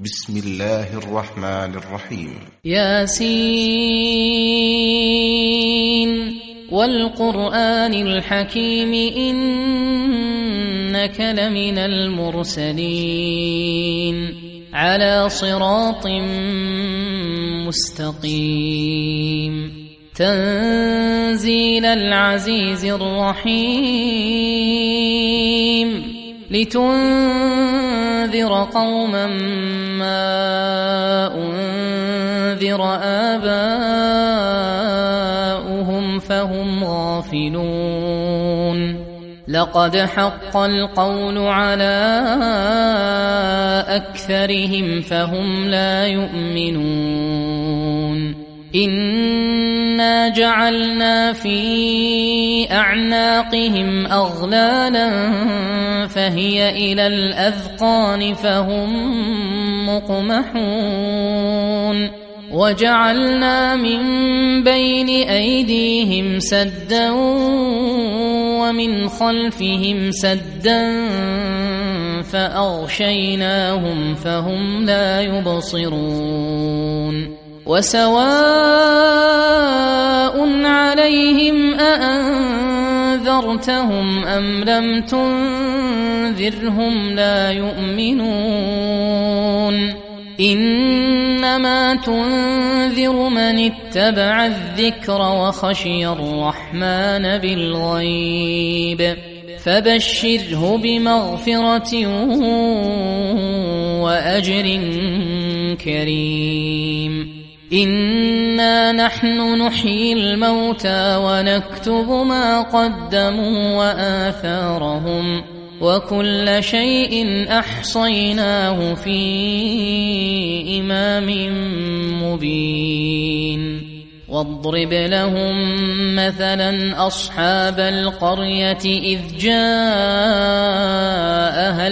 بسم الله الرحمن الرحيم. ياسين والقرآن الحكيم إنك لمن المرسلين على صراط مستقيم تنزيل العزيز الرحيم لتنذر قوما ما أنذر آباؤهم فهم غافلون لقد حق القول على أكثرهم فهم لا يؤمنون إنا جعلنا في أعناقهم أغلالا فهي إلى الأذقان فهم مقمحون وجعلنا من بين أيديهم سدا ومن خلفهم سدا فأغشيناهم فهم لا يبصرون وسواء عليهم أأنذرتهم أم لم تنذرهم لا يؤمنون إنما تنذر من اتبع الذكر وخشي الرحمن بالغيب فبشره بمغفرة وأجر كريم إنا نحن نحيي الموتى ونكتب ما قدموا وآثارهم وكل شيء أحصيناه في إمام مبين واضرب لهم مثلا أصحاب القرية إذ جاءها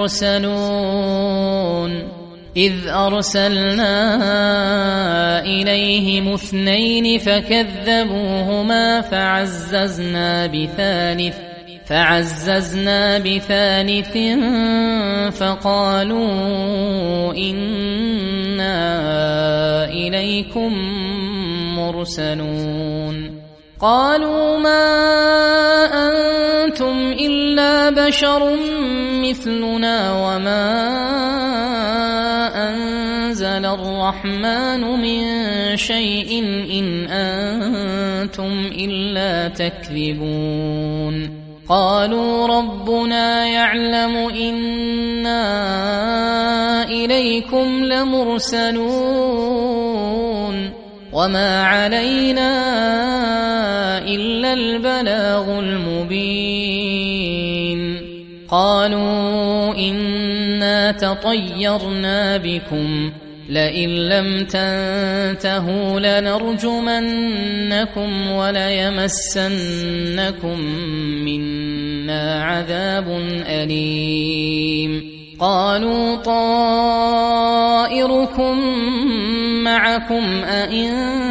المرسلون إذ أرسلنا إليهم 2 فكذبوهما فعززنا بثالث فقالوا إنا إليكم مرسلون قالوا ما أنتم إلا بشر مثلنا وما أنزل الرحمن من شيء إن أنتم إلا تكذبون قالوا ربنا يعلم إنا إليكم لمرسلون وما علينا إلا البلاغ المبين قالوا إنا تطيرنا بكم لئن لم تنتهوا لنرجمنكم وليمسنكم منا عذاب أليم قالوا طائركم معكم أئن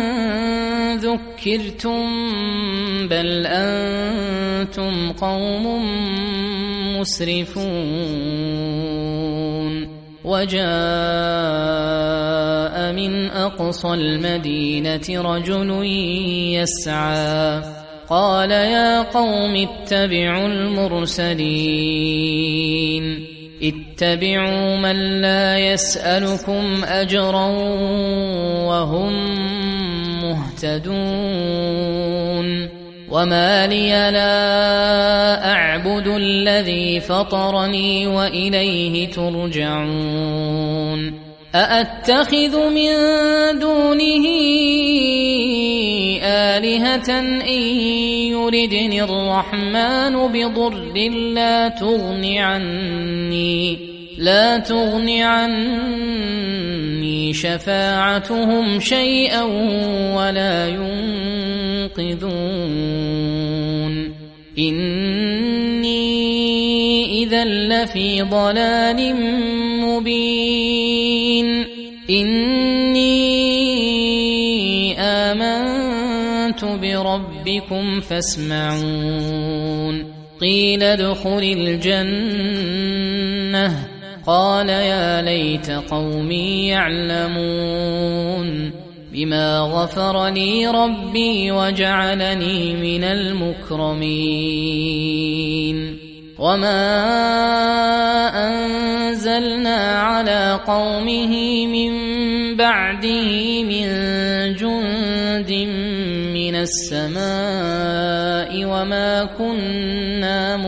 ذكرتم بل أنتم قوم مسرفون وجاء من أقصى المدينة رجل يسعى قال يا قوم اتبعوا المرسلين اتبعوا من لا يسألكم أجرا وهم مهتدون وما لي لا أعبد الذي فطرني وإليه ترجعون أأتخذ من دونه آلهة إن يردني الرحمن بضر لا تغن عني شفاعتهم شيئا ولا ينقذون إني إذا لفي ضلال مبين إني آمنت بربكم فاسمعون قيل ادخل الجنة قال يا ليت قومي يعلمون بما غفر لي ربي وجعلني من المكرمين وما أنزلنا على قومه من بعده من جند من السماء وما كنا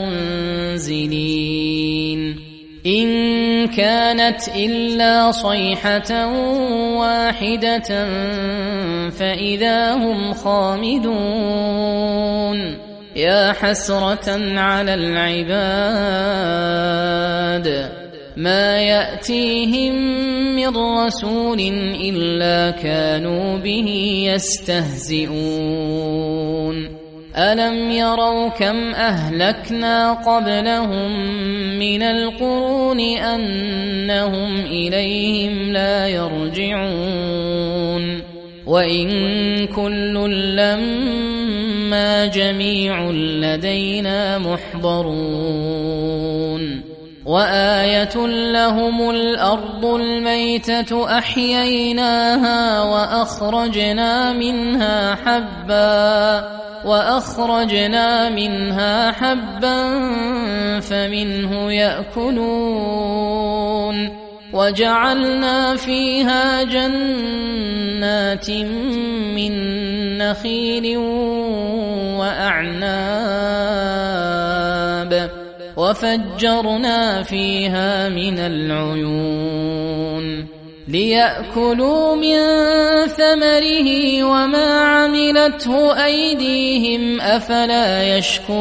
منزلين إن كانت إلا صيحة واحدة فإذا هم خامدون يا حسرة على العباد ما يأتيهم من رسول إلا كانوا به يستهزئون ألم يروا كم أهلكنا قبلهم من القرون أنهم إليهم لا يرجعون وإن كل لما جميع لدينا محضرون وآية لهم الأرض الميتة أحييناها وأخرجنا منها حبا فمنه يأكلون وجعلنا فيها جنات من نخيل وأعناب وفجرنا فيها من العيون ليأكلوا من ثمره وما عملته أيديهم أفلا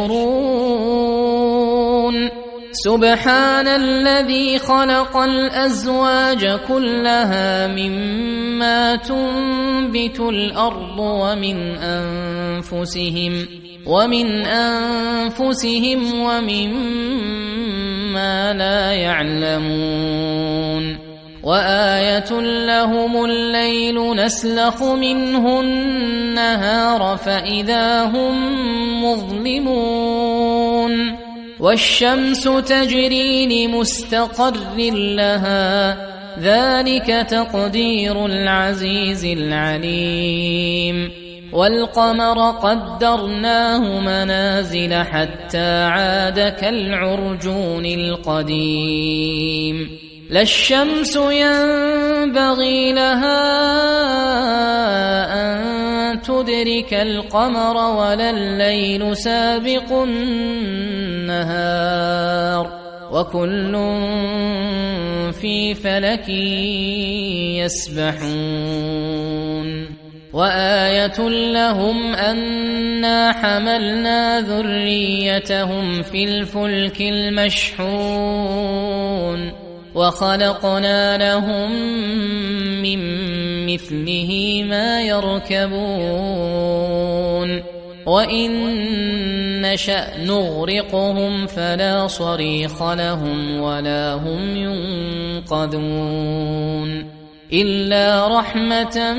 يشكرون سبحان الذي خلق الأزواج كلها مما تنبت الأرض ومن أنفسهم ومما لا يعلمون وآية لهم الليل نسلخ منه النهار فإذا هم مظلمون والشمس تجري لمستقر لها ذلك تقدير العزيز العليم والقمر قدرناه منازل حتى عاد كالعرجون القديم لا الشمس ينبغي لها أن تدرك القمر ولا الليل سابق النهار وكل في فلك يسبحون وآية لهم أنا حملنا ذريتهم في الفلك المشحون وخلقنا لهم من مثله ما يركبون وإن نشأ نغرقهم فلا صريخ لهم ولا هم ينقذون إلا رحمة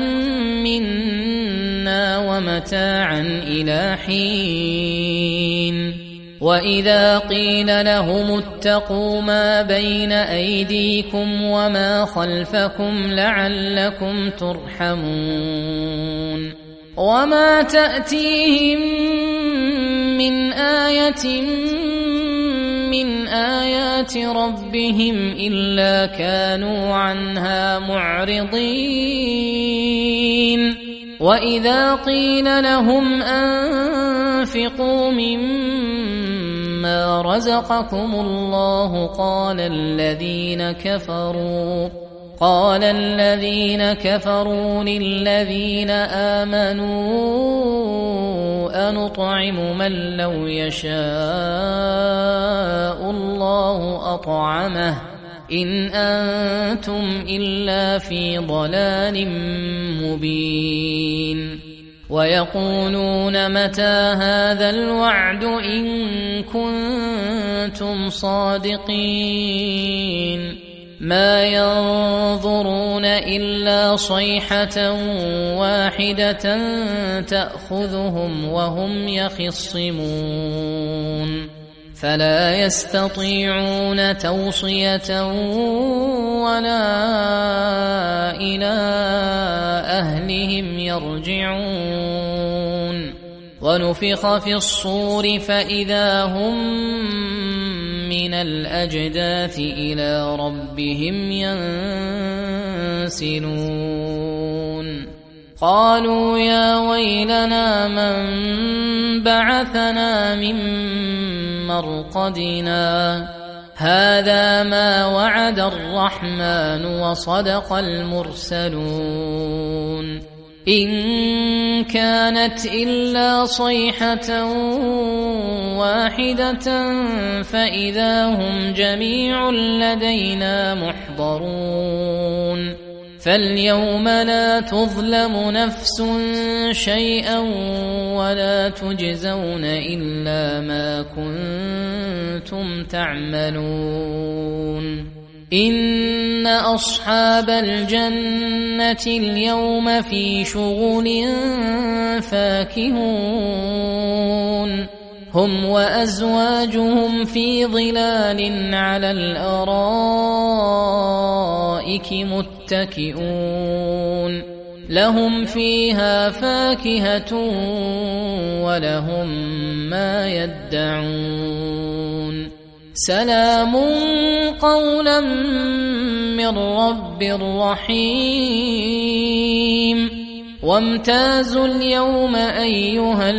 منا ومتاعا إلى حين وإذا قيل لهم اتقوا ما بين أيديكم وما خلفكم لعلكم ترحمون وما تأتيهم من آية من آيات ربهم إلا كانوا عنها معرضين وإذا قيل لهم أنفقوا مما رزقكم الله قال الذين كفروا للذين آمنوا أنطعم من لو يشاء الله أطعمه إن أنتم إلا في ضلال مبين ويقولون متى هذا الوعد إن كنتم صادقين ما ينظرون إلا صيحة واحدة تأخذهم وهم يخصمون فلا يستطيعون توصية ولا إلى أهلهم يرجعون ونفخ في الصور فإذا هم من الأجداث إلى ربهم ينسلون قالوا يا ويلنا من بعثنا من مرقدنا هذا ما وعد الرحمن وصدق المرسلون إن كانت إلا صيحة واحدة فإذا هم جميع لدينا محضرون فاليوم لا تظلم نفس شيئا ولا تجزون إلا ما كنتم تعملون إن أصحاب الجنة اليوم في شغل فاكهون هم وأزواجهم في ظلال على الأرائك متكئون لهم فيها فاكهة ولهم ما يدعون سلام قولا من رب رحيم وامتازوا اليوم أيها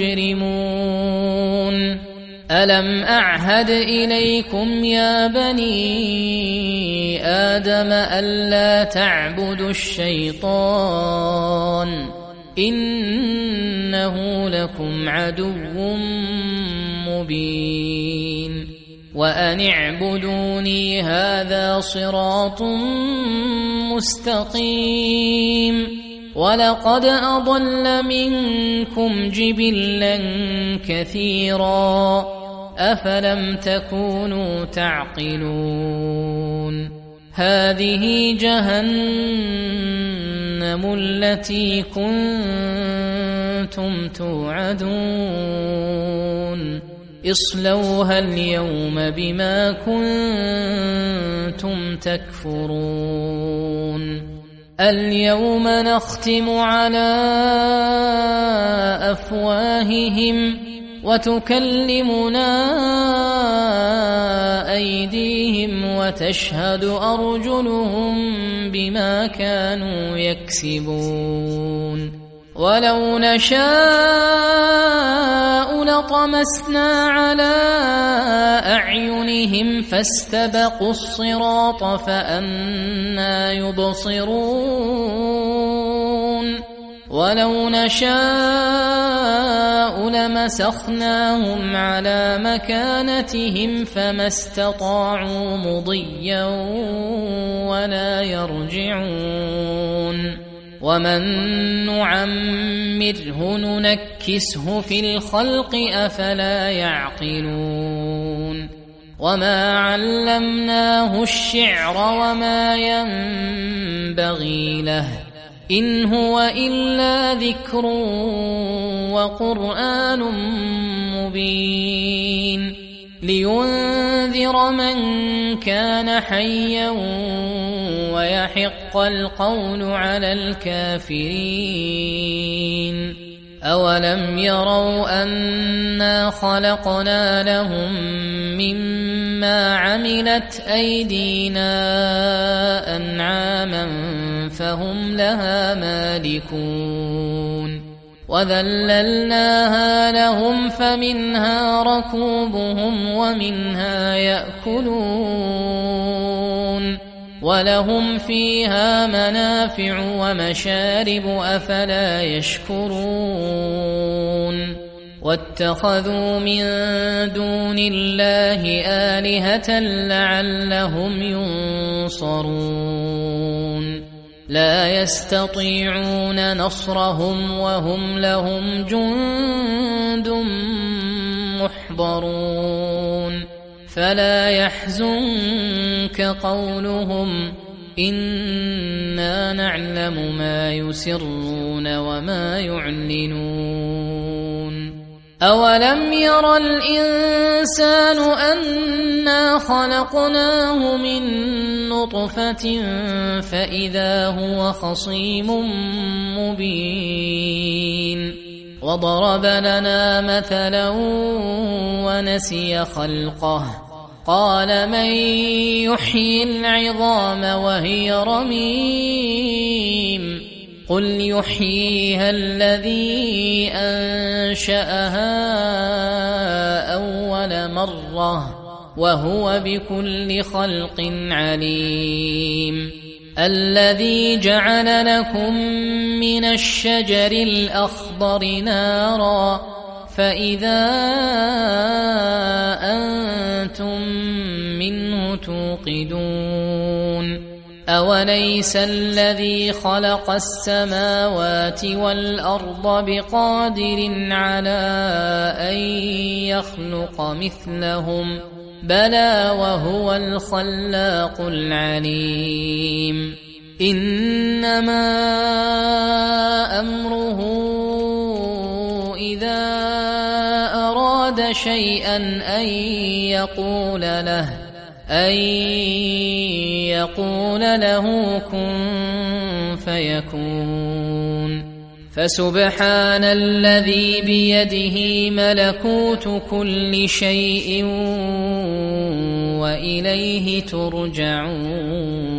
المجرمون ألم أعهد إليكم يا بني آدم ألا تعبدوا الشيطان إنه لكم عدو مبين وأن اعبدوني هذا صراط مستقيم ولقد أضل منكم جبلا كثيرا أفلم تكونوا تعقلون هذه جهنم التي كنتم توعدون اصلوها اليوم بما كنتم تكفرون اليوم نختم على أفواههم وتكلمنا أيديهم وتشهد أرجلهم بما كانوا يكسبون ولو نشاء لطمسنا على أعينهم فاستبقوا الصراط فأنى يبصرون ولو نشاء لمسخناهم على مكانتهم فما استطاعوا مضيا ولا يرجعون ومن نعمره ننكسه في الخلق أفلا يعقلون وما علمناه الشعر وما ينبغي له إن هو إلا ذكر وقرآن مبين لينذر من كان حيا ويحق القول على الكافرين أولم يروا أنا خلقنا لهم مما عملت أيدينا أنعاما فهم لها مالكون وذللناها لهم فمنها ركوبهم ومنها يأكلون ولهم فيها منافع ومشارب أفلا يشكرون واتخذوا من دون الله آلهة لعلهم ينصرون لا يستطيعون نصرهم وهم لهم جند محضرون فلا يحزنك قولهم إنا نعلم ما يسرون وما يعلنون أولم ير الإنسان أنا خلقناه من نطفة فإذا هو خصيم مبين وضرب لنا مثلا ونسي خلقه قال من يحيي العظام وهي رميم قل يحييها الذي أنشأها أول مرة وهو بكل خلق عليم الذي جعل لكم من الشجر الأخضر نارا فإذا أنتم منه توقدون أوليس الذي خلق السماوات والأرض بقادر على أن يخلق مثلهم بلى وهو الخلاق العليم إنما أمره إذا أراد شيئا أن يقول له كن فيكون فسبحان الذي بيده ملكوت كل شيء وإليه ترجعون